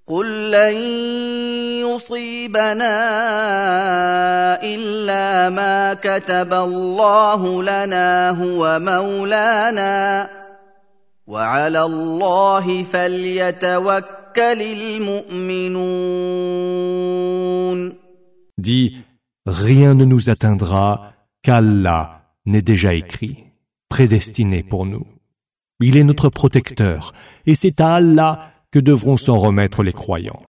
قل لن يصيبنا إلا ما كتب الله لنا هو مولانا وعلى الله فليتوكل المؤمنون. Dis, rien ne nous atteindra qu'Allah n'est déjà écrit, prédestiné pour nous. Il est notre protecteur, et c'est à Allah que devront s'en remettre les croyants.